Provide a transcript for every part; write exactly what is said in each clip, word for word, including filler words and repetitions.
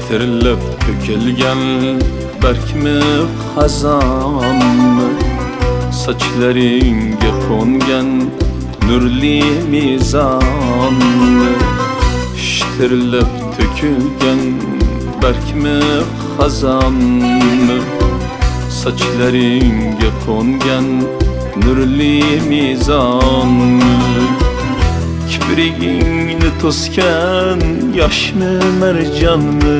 Şiştirilib tökülgen berkmi xazanmi, saçlaringa qo'ngan nurli mizonmi. Şiştirilib tökülgen berkmi xazanmi, saçlaringa qo'ngan nurli mizonmi. Kiprigingni to'sgan yoshmi marjonmi,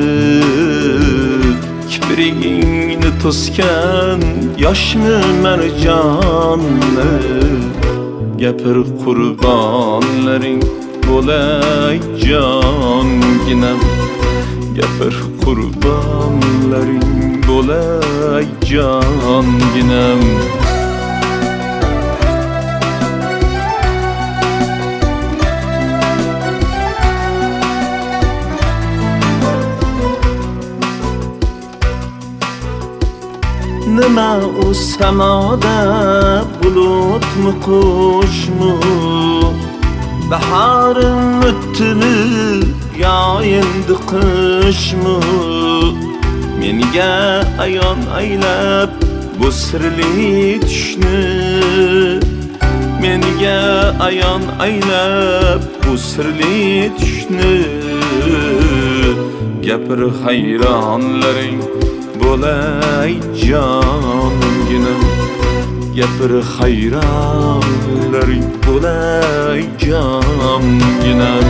kiprigingni to'sgan yoshmi marjonmi. Gapir qurbonlaring bo'lay jonginam, gapir qurbonlaring bo'lay jonginam. Nima u samoda bulutmi qushmi, bahorim o'tdimi yo endi qishmi. Menga ayon aylab bu sirli tushni, menga ayon aylab bu sirli tushni. Gapir hayronlaring bo'lay jonginam, gapir hayronlaring bo'lay jonginam.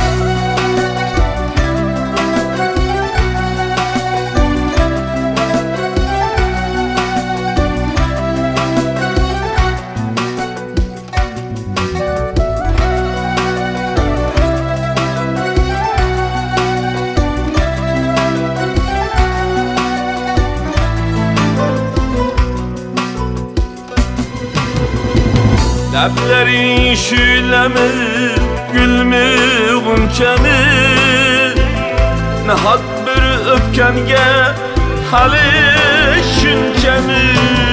Lablaring shulami, gulmi, g'unchami, nahot bir o'pkanga hali shunchami.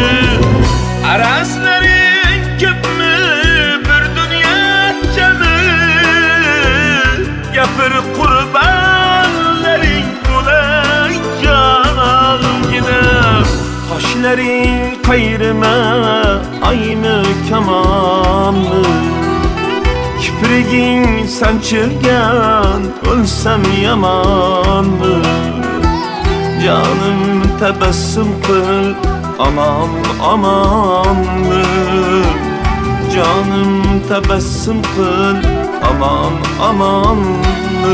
Arazlaring ko'pmi, bir dunyo jami, gapir qurbonlaring bo'lay jonginam. Qoshlaring qayrima, aymi kamonmi, kipriging sanchilgan o'lsam yomonmi. Jonim tabassum qil, aman amanmi, jonim tabassum qil, aman amanmi.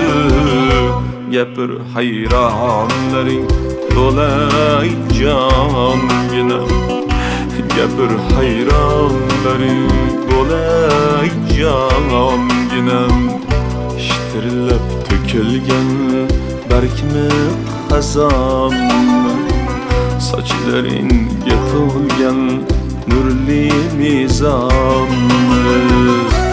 Gapir hayronlaring bo'lay jonginam, gapir hayronlaring bo'lay jonginam. Shishtirilib to'kilgan bargmi xazonmi, sochlaringga to'lgan nurli mizonmi.